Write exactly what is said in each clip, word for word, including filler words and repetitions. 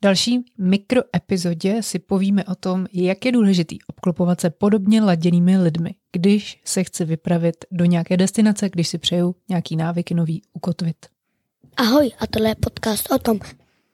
další mikroepizodě si povíme o tom, jak je důležitý obklopovat se podobně laděnými lidmi, když se chci vypravit do nějaké destinace, když si přeju nějaký návyky nový ukotvit. Ahoj, a tohle je podcast o tom.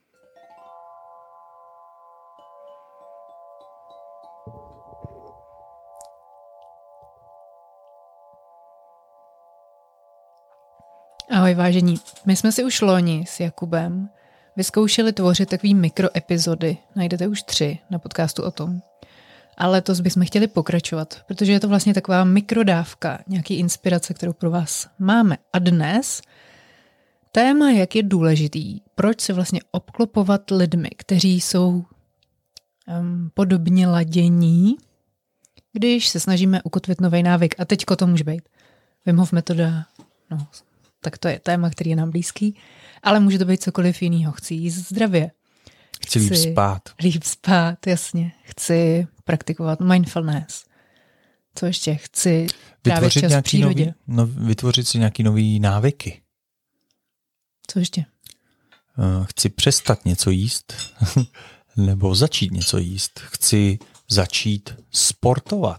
Ahoj vážení, my jsme si už loni s Jakubem vyzkoušeli tvořit takový mikroepizody, najdete už tři na podcastu o tom. A letos bychom chtěli pokračovat, protože je to vlastně taková mikrodávka, nějaký inspirace, kterou pro vás máme. A dnes téma, jak je důležitý, proč se vlastně obklopovat lidmi, kteří jsou um, podobně ladění, když se snažíme ukotvit nový návyk. A teďko to může být Wim Hof metoda, no, tak to je téma, který je nám blízký, ale může to být cokoliv jinýho. Chci jíst zdravě. Chci líp spát. Líp spát, jasně. Chci praktikovat mindfulness. Co ještě? Chci trávit čas v přírodě. Nový, no, vytvořit si nějaký nový návyky. Co ještě? Chci přestat něco jíst nebo začít něco jíst. Chci začít sportovat.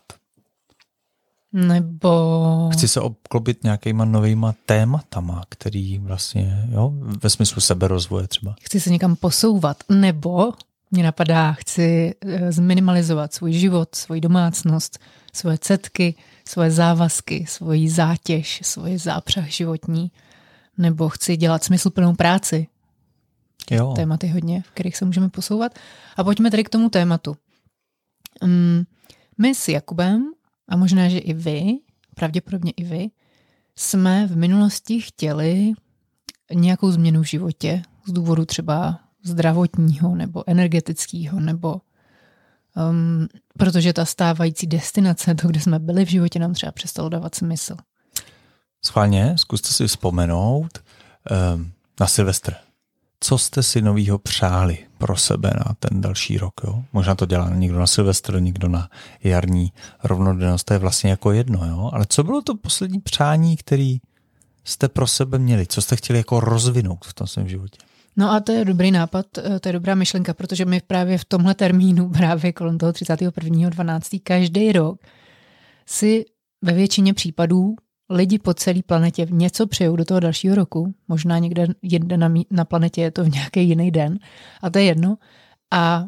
Nebo... Chci se obklopit nějakýma novýma tématama, který vlastně, jo, ve smyslu seberozvoje třeba. Chci se někam posouvat, nebo mě napadá, chci zminimalizovat svůj život, svoji domácnost, svoje cetky, svoje závazky, svoji zátěž, svoji zápřah životní, nebo chci dělat smysluplnou práci. Jo. Tématy hodně, v kterých se můžeme posouvat. A pojďme tedy k tomu tématu. Um, my s Jakubem a možná, že i vy, pravděpodobně i vy, jsme v minulosti chtěli nějakou změnu v životě z důvodu třeba zdravotního nebo energetického, nebo um, protože ta stávající destinace, to, kde jsme byli v životě, nám třeba přestalo dávat smysl. Schválně, zkuste si vzpomenout um, na Silvestr. Co jste si novýho přáli pro sebe na ten další rok? Jo? Možná to dělá někdo na Silvestr, někdo na jarní rovnodennost, to je vlastně jako jedno. Jo? Ale co bylo to poslední přání, který jste pro sebe měli? Co jste chtěli jako rozvinout v tom svém životě? No a to je dobrý nápad, to je dobrá myšlenka, protože my právě v tomhle termínu, právě kolem toho třicátého prvního dvanáctého každý rok si ve většině případů lidi po celé planetě něco přejou do toho dalšího roku. Možná někde jinde na, mí, na planetě je to v nějaký jiný den. A to je jedno. A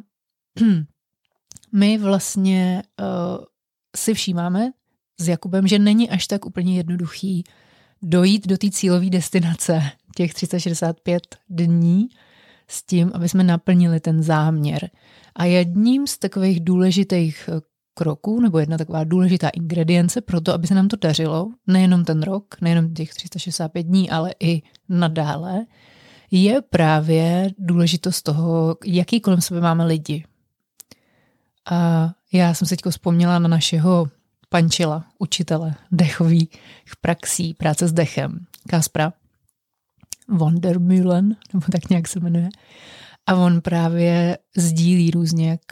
my vlastně uh, si všímáme s Jakubem, že není až tak úplně jednoduchý dojít do té cílové destinace těch tři sta šedesát pět dní s tím, aby jsme naplnili ten záměr. A jedním z takových důležitých kroků, nebo jedna taková důležitá ingredience pro to, aby se nám to dařilo, nejenom ten rok, nejenom těch tři sta šedesát pět dní, ale i nadále, je právě důležitost toho, jaký kolem sebe máme lidi. A já jsem se teď vzpomněla na našeho Pančila, učitele dechových praxí, práce s dechem, Kaspra Vandermeulen, nebo tak nějak se jmenuje. A on právě sdílí různě, jak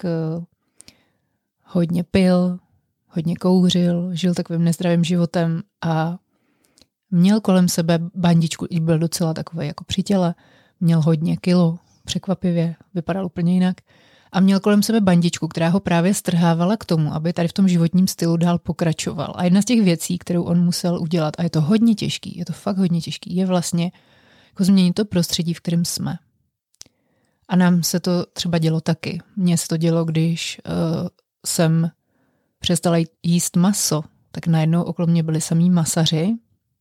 hodně pil, hodně kouřil, žil takovým nezdravým životem a měl kolem sebe bandičku, i byl docela takový jako při těle, měl hodně kilo, překvapivě, vypadal úplně jinak a měl kolem sebe bandičku, která ho právě strhávala k tomu, aby tady v tom životním stylu dál pokračoval. A jedna z těch věcí, kterou on musel udělat, a je to hodně těžký, je to fakt hodně těžký, je vlastně jako změnit to prostředí, v kterém jsme. A nám se to třeba dělo taky. Mně se to dělo, když uh, jsem přestala jíst maso, tak najednou okolo mě byli samý masaři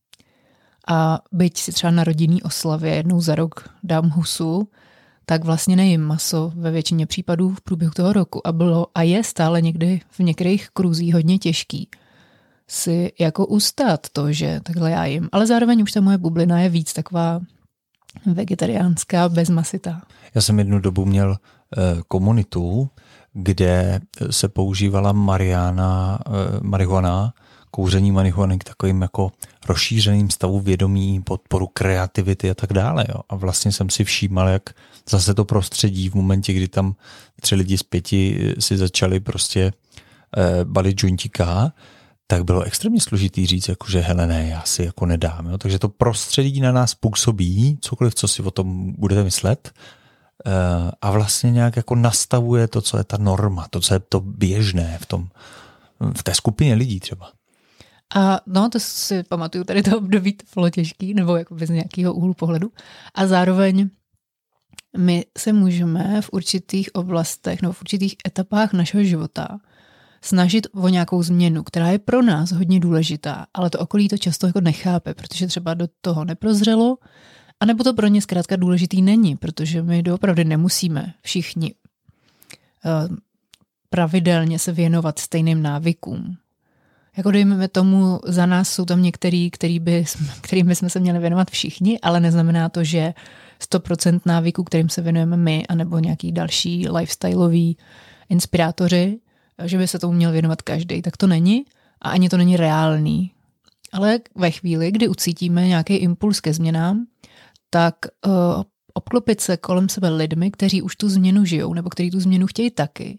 a byť si třeba na rodinný oslavě jednou za rok dám husu, tak vlastně nejím maso ve většině případů v průběhu toho roku a bylo a je stále někdy v některých kruzích hodně těžký si jako ustát to, že takhle já jim. Ale zároveň už ta moje bublina je víc taková vegetariánská, bezmasitá. Já jsem jednu dobu měl eh, komunitu, kde se používala mariána, eh, marihuana, kouření marihuany k takovým jako rozšířeným stavu vědomí, podporu kreativity a tak dále. Jo. A vlastně jsem si všímal, jak zase to prostředí v momentě, kdy tam tři lidi z pěti si začali prostě eh, balit jointíka, tak bylo extrémně složitý říct, jako, že hele ne, já si jako nedám. Jo. Takže to prostředí na nás působí, cokoliv, co si o tom budete myslet, a vlastně nějak jako nastavuje to, co je ta norma, to, co je to běžné v tom, v té skupině lidí třeba. A no, to si pamatuju, tady to období to bylo těžký, nebo jako bez nějakého úhlu pohledu. A zároveň my se můžeme v určitých oblastech nebo v určitých etapách našeho života snažit o nějakou změnu, která je pro nás hodně důležitá, ale to okolí to často jako nechápe, protože třeba do toho neprozřelo, anebo to pro ně zkrátka důležitý není, protože my doopravdy nemusíme všichni uh, pravidelně se věnovat stejným návykům. Jako dejme tomu, za nás jsou tam některý, který by, kterým bychom se měli věnovat všichni, ale neznamená to, že sto procent návyků, kterým se věnujeme my, anebo nějaký další lifestyleoví inspirátoři, že by se tomu měl věnovat každý, tak to není a ani to není reálný. Ale ve chvíli, kdy ucítíme nějaký impuls ke změnám, tak uh, obklopit se kolem sebe lidmi, kteří už tu změnu žijou, nebo kteří tu změnu chtějí taky,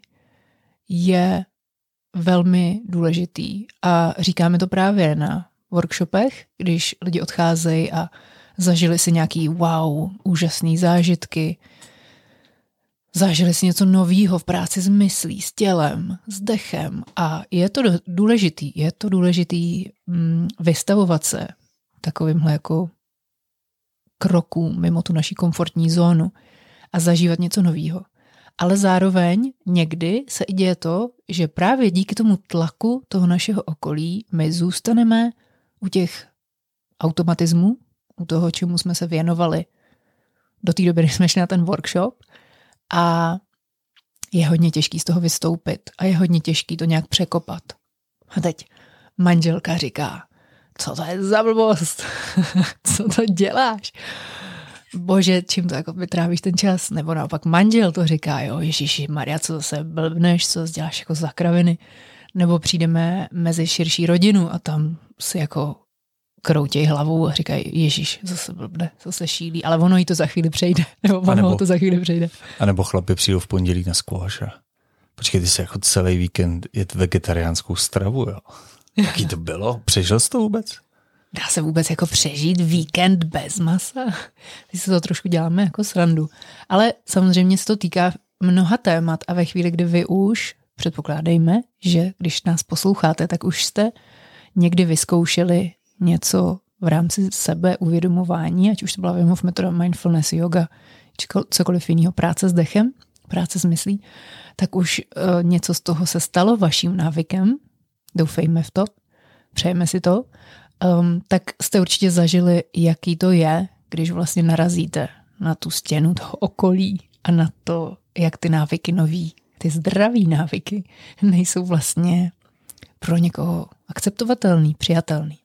je velmi důležitý. A říkáme to právě na workshopech, když lidi odcházejí a zažili si nějaký wow, úžasný zážitky, zažili si něco novýho v práci s myslí, s tělem, s dechem a je to důležitý, je to důležitý mm, vystavovat se takovýmhle jako krokům mimo tu naši komfortní zónu a zažívat něco novýho. Ale zároveň někdy se i děje to, že právě díky tomu tlaku toho našeho okolí my zůstaneme u těch automatismů, u toho, čemu jsme se věnovali do té doby, než jsme šli na ten workshop a je hodně těžký z toho vystoupit a je hodně těžký to nějak překopat. A teď manželka říká, co to je za blbost? Co to děláš? Bože, čím to jako vytrávíš ten čas? Nebo naopak manžel to říká, jo, Ježíši Maria, co zase blbneš, co děláš jako za kraviny? Nebo přijdeme mezi širší rodinu a tam si jako kroutěj hlavou a říkají, Ježíš, zase blbne, zase šílí, ale ono jí to za chvíli přejde. Nebo ono nebo, to za chvíli přejde. A nebo chlapi přijdou v pondělí na squash a počkej, ty jsi jako celý víkend jet vegetariánskou stravu, jo? Jaký to bylo? Přežil jsi to vůbec? Dá se vůbec jako přežít víkend bez masa? Teď si to trošku děláme jako srandu. Ale samozřejmě se to týká mnoha témat a ve chvíli, kdy vy už, předpokládejme, že když nás posloucháte, tak už jste někdy vyzkoušeli něco v rámci sebeuvědomování, ať už to byla Wim Hof metoda, mindfulness, yoga, či cokoliv jiného, práce s dechem, práce s myslí, tak už uh, něco z toho se stalo vaším návykem, doufejme v to, přejeme si to, um, tak jste určitě zažili, jaký to je, když vlastně narazíte na tu stěnu toho okolí a na to, jak ty návyky nový, ty zdravý návyky nejsou vlastně pro někoho akceptovatelný, přijatelný.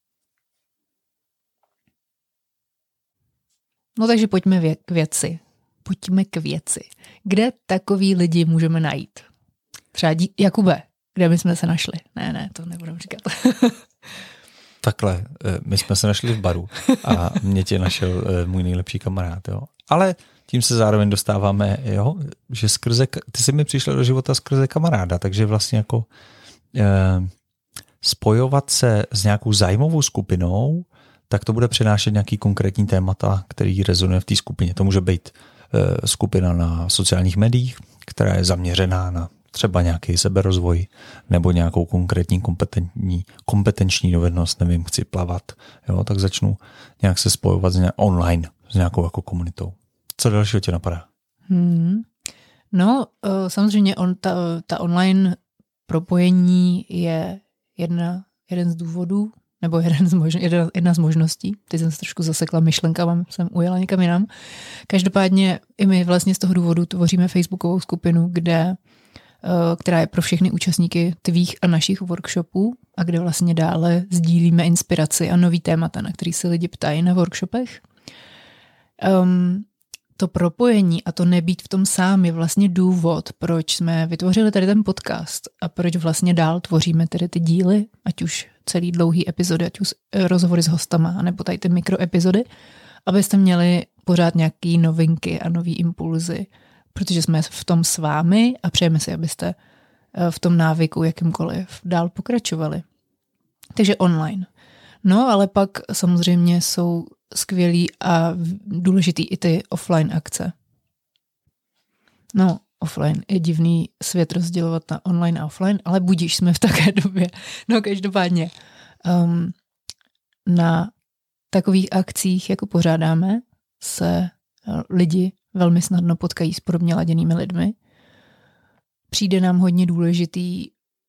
No takže pojďme vě- k věci. Pojďme k věci. Kde takový lidi můžeme najít? Třeba dí- Jakube, kde my jsme se našli? Ne, ne, to nebudeme říkat. Takhle, my jsme se našli v baru a mě tě našel můj nejlepší kamarád, jo. Ale tím se zároveň dostáváme, jo, že skrze, ty jsi mi přišel do života skrze kamaráda, takže vlastně jako eh, spojovat se s nějakou zájmovou skupinou, tak to bude přinášet nějaký konkrétní témata, který rezonuje v té skupině. To může být eh, skupina na sociálních médiích, která je zaměřená na třeba nějaký seberozvoj nebo nějakou konkrétní kompetentní, kompetenční dovednost, nevím, chci plavat, jo, tak začnu nějak se spojovat s nějak, online s nějakou jako komunitou. Co dalšího tě napadá? Hmm. No, samozřejmě on, ta, ta online propojení je jedna, jeden z důvodů, nebo jeden z možno, jedna, jedna z možností. Teď jsem se trošku zasekla myšlenkama, jsem ujela někam jinam. Každopádně i my vlastně z toho důvodu tvoříme facebookovou skupinu, kde, která je pro všechny účastníky tvých a našich workshopů a kde vlastně dále sdílíme inspiraci a nový témata, na který se lidi ptají na workshopech. Um, to propojení a to nebýt v tom sám je vlastně důvod, proč jsme vytvořili tady ten podcast a proč vlastně dál tvoříme tady ty díly, ať už celý dlouhý epizody, ať už rozhovory s hostama, nebo tady ty mikroepizody, abyste měli pořád nějaký novinky a nový impulzy, protože jsme v tom s vámi a přejeme si, abyste v tom návyku jakýmkoliv dál pokračovali. Takže online. No, ale pak samozřejmě jsou skvělý a důležitý i ty offline akce. No, offline je divný svět rozdělovat na online a offline, ale budíš, jsme v také době. No každopádně um, na takových akcích, jako pořádáme, se lidi velmi snadno potkají s podobně laděnými lidmi. Přijde nám hodně důležitý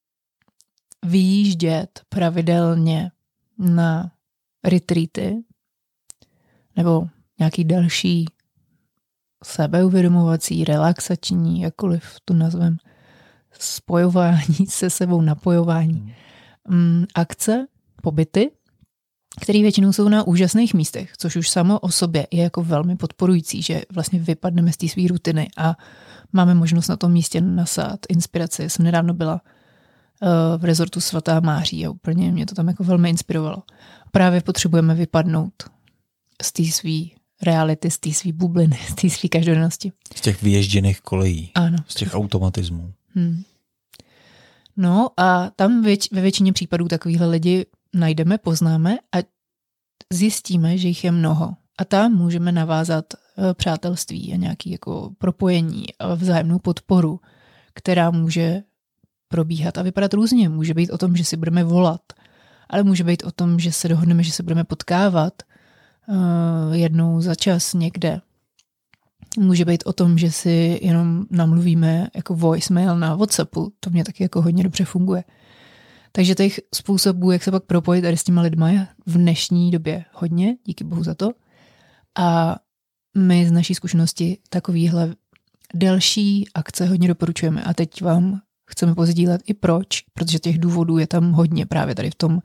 vyjíždět pravidelně na retreaty nebo nějaký další sebeuvědomovací, relaxační, jakkoliv to nazvem, spojování se sebou, napojování. Hmm. Akce, pobyty, které většinou jsou na úžasných místech, což už samo o sobě je jako velmi podporující, že vlastně vypadneme z té své rutiny a máme možnost na tom místě nasát inspiraci. Já jsem nedávno byla uh, v rezortu Svatá Máří a úplně mě to tam jako velmi inspirovalo. Právě potřebujeme vypadnout z té své reality, z té své bubliny, z té své každodennosti. Z těch vyježděných kolejí. Ano. Z těch automatismů. Hmm. No a tam věč, ve většině případů takovýhle lidi najdeme, poznáme a zjistíme, že jich je mnoho. A tam můžeme navázat přátelství a nějaké jako propojení a vzájemnou podporu, která může probíhat a vypadat různě. Může být o tom, že si budeme volat, ale může být o tom, že se dohodneme, že se budeme potkávat uh, jednou za čas někde. Může být o tom, že si jenom namluvíme jako voicemail na WhatsAppu. To mě taky jako hodně dobře funguje. Takže těch způsobů, jak se pak propojit tady s těma lidma, je v dnešní době hodně, díky bohu za to. A my z naší zkušenosti takovýhle delší akce hodně doporučujeme. A teď vám chceme pozdílet i proč, protože těch důvodů je tam hodně právě tady v tom,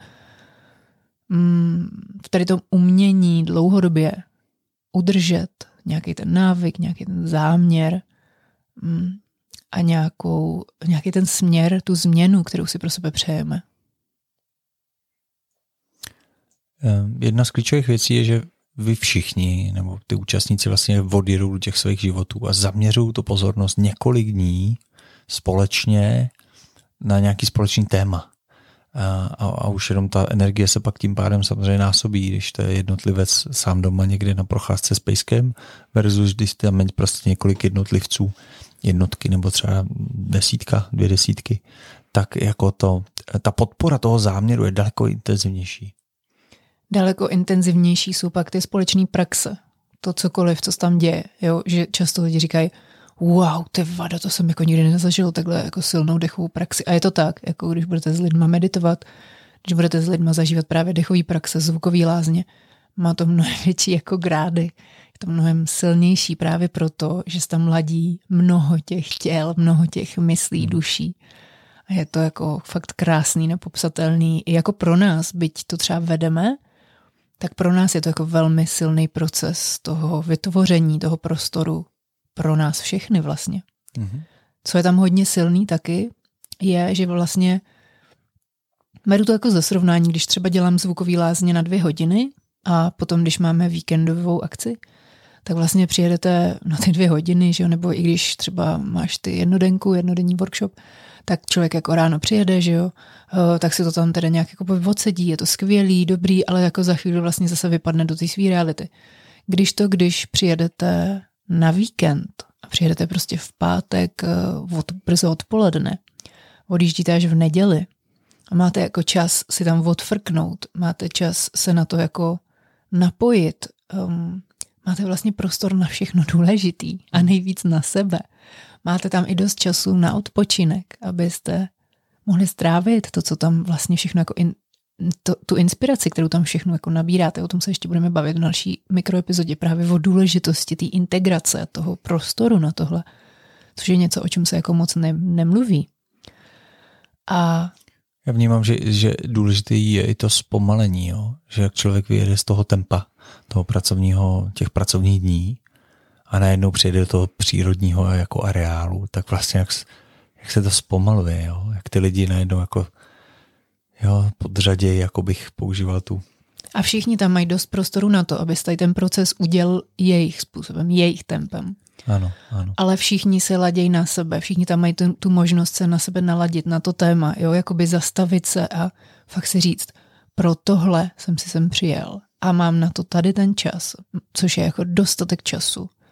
v tady tom umění dlouhodobě udržet nějaký ten návyk, nějaký ten záměr a nějakou, nějaký ten směr, tu změnu, kterou si pro sebe přejeme. Jedna z klíčových věcí je, že vy všichni, nebo ty účastníci vlastně odjedou do těch svých životů a zaměřují tu pozornost několik dní společně na nějaký společný téma. A, a, a už jenom ta energie se pak tím pádem samozřejmě násobí, když to je jednotlivec sám doma někde na procházce s pejskem versus když tam je prostě několik jednotlivců, jednotky nebo třeba desítka, dvě desítky, tak jako to, ta podpora toho záměru je daleko intenzivnější. Daleko intenzivnější jsou pak ty společné praxe. To cokoliv, co se tam děje. Jo? Že často lidi říkají, wow, ty vada, to jsem jako nikdy nezažil takhle jako silnou dechovou praxi. A je to tak, jako když budete s lidma meditovat, když budete s lidma zažívat právě dechový praxe, zvukový lázně, má to mnohem větší jako grády. Je to mnohem silnější právě proto, že se tam ladí mnoho těch těl, mnoho těch myslí, duší. A je to jako fakt krásný, nepopsatelný. I jako pro nás, byť to třeba vedeme, tak pro nás je to jako velmi silný proces toho vytvoření, toho prostoru pro nás všechny vlastně. Mm-hmm. Co je tam hodně silný taky, je, že vlastně beru to jako za srovnání, když třeba dělám zvukový lázně na dvě hodiny a potom, když máme víkendovou akci, tak vlastně přijedete na ty dvě hodiny, že jo, nebo i když třeba máš ty jednodenku, jednodenní workshop, tak člověk jako ráno přijede, že jo, tak si to tam teda nějak jako odsedí, je to skvělý, dobrý, ale jako za chvíli vlastně zase vypadne do té své reality. Když to, když přijedete na víkend a přijedete prostě v pátek od, brzo odpoledne, odjíždíte až v neděli a máte jako čas si tam odfrknout, máte čas se na to jako napojit, um, máte vlastně prostor na všechno důležitý a nejvíc na sebe. Máte tam i dost času na odpočinek, abyste mohli strávit to, co tam vlastně všechno jako in, to, tu inspiraci, kterou tam všechno jako nabíráte. O tom se ještě budeme bavit v další mikroepizodě právě o důležitosti té integrace, toho prostoru na tohle, což je něco, o čem se jako moc ne, nemluví. A já vnímám, že, že důležité je i to zpomalení, jo? Že jak člověk vyjede z toho tempa, toho pracovního, těch pracovních dní a najednou přijede do toho přírodního jako areálu, tak vlastně jak, jak se to zpomaluje, jo? Jak ty lidi najednou jako jo, podřaději, jako bych používal tu. A všichni tam mají dost prostoru na to, aby se ten proces udělal jejich způsobem, jejich tempem. Ano, ano. Ale všichni se ladějí na sebe, všichni tam mají tu, tu možnost se na sebe naladit, na to téma, jo, jakoby zastavit se a fakt si říct, pro tohle jsem si sem přijel a mám na to tady ten čas, což je jako dostatek času.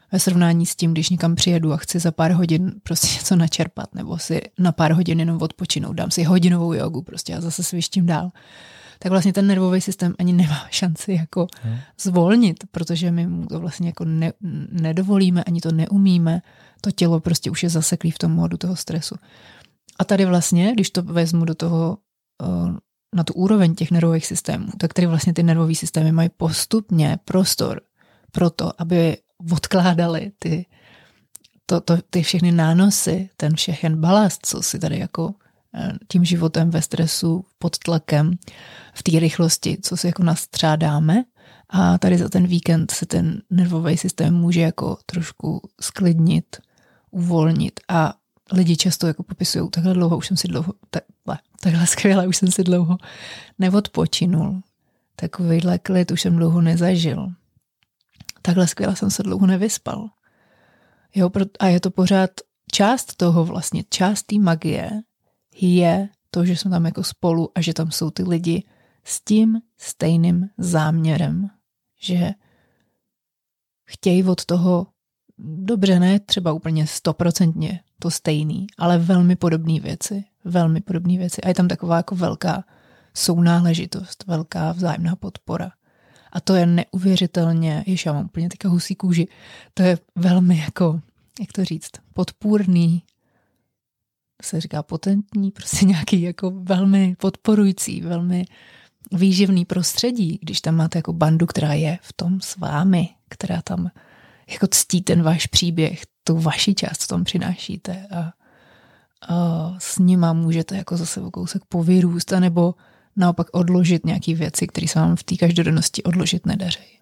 ve srovnání s tím, když někam přijedu a chci za pár hodin prostě něco načerpat, nebo si na pár hodin jenom odpočinout, dám si hodinovou jogu prostě a zase svištím dál. Tak vlastně ten nervový systém ani nemá šanci jako hmm. zvolnit, protože my mu to vlastně jako ne, nedovolíme, ani to neumíme. To tělo prostě už je zaseklý v tom módu toho stresu. A tady vlastně, když to vezmu do toho, na tu úroveň těch nervových systémů, tak tady vlastně ty nervové systémy mají postupně prostor pro to, aby odkládali ty, to, to, ty všechny nánosy, ten všechen balast, co si tady jako tím životem ve stresu, pod tlakem, v té rychlosti, co si jako nastřádáme. A tady za ten víkend se ten nervový systém může jako trošku sklidnit, uvolnit a lidi často jako popisují, takhle dlouho už jsem si dlouho, takhle, takhle skvěle už jsem si dlouho neodpočinul. Takovýhle klid už jsem dlouho nezažil. Takhle skvěle jsem se dlouho nevyspal. Jo, a je to pořád část toho vlastně, část té magie je to, že jsme tam jako spolu a že tam jsou ty lidi s tím stejným záměrem, že chtějí od toho, dobře ne, třeba úplně stoprocentně to stejný, ale velmi podobné věci, velmi podobné věci. A je tam taková jako velká sounáležitost, velká vzájemná podpora. A to je neuvěřitelně, jež já mám úplně teďka husí kůži, to je velmi jako, jak to říct, podpůrný, se říká potentní, prostě nějaký jako velmi podporující, velmi výživný prostředí, když tam máte jako bandu, která je v tom s vámi, která tam jako ctí ten váš příběh, tu vaši část tam přinášíte a, a s nima můžete jako zase o kousek povyrůst, anebo naopak odložit nějaké věci, které se vám v té každodennosti odložit nedaří.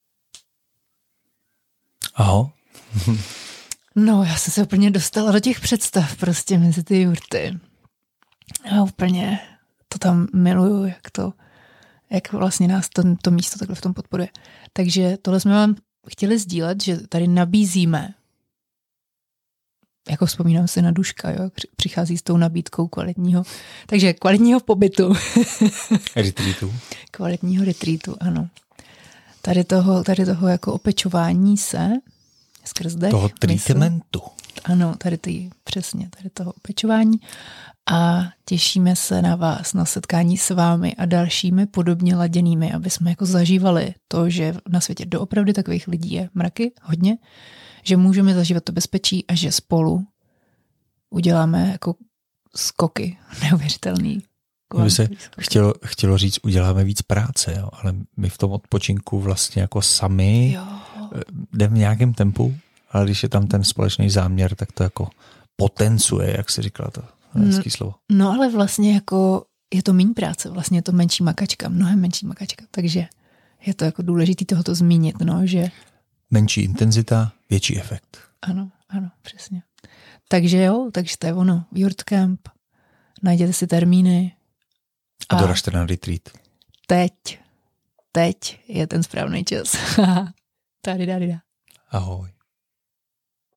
Aho. No, já jsem se úplně dostala do těch představ prostě mezi ty jurty. A úplně to tam miluju, jak to, jak vlastně nás to, to místo takhle v tom podporuje. Takže tohle jsme vám chtěli sdílet, že tady nabízíme, jako vzpomínám si na Duška, jo, přichází s tou nabídkou kvalitního, takže kvalitního pobytu. Retreatu. Kvalitního retreatu, ano. Tady toho, tady toho jako opečování se, skrz dech. Toho treatmentu. Ano, tady ty, přesně, tady toho opečování. A těšíme se na vás, na setkání s vámi a dalšími podobně laděnými, aby jsme jako zažívali to, že na světě doopravdy takových lidí je mraky, hodně, že můžeme zažívat to bezpečí a že spolu uděláme jako skoky neuvěřitelný. By se chtělo, chtělo říct, uděláme víc práce, jo, ale my v tom odpočinku vlastně jako sami jo. jdeme v nějakém tempu, ale když je tam ten společný záměr, tak to jako potencuje, jak jsi říkala to. Hezký slovo. No ale vlastně jako je to méně práce, vlastně je to menší makačka, mnohem menší makačka, takže je to jako důležitý tohoto zmínit, no, že... Menší intenzita, větší efekt. Ano, ano, přesně. Takže jo, takže to je ono, Yurtcamp, najděte si termíny. A, a doražte na retreat. Teď, teď je ten správný čas. Tady, tady, tady. Ahoj.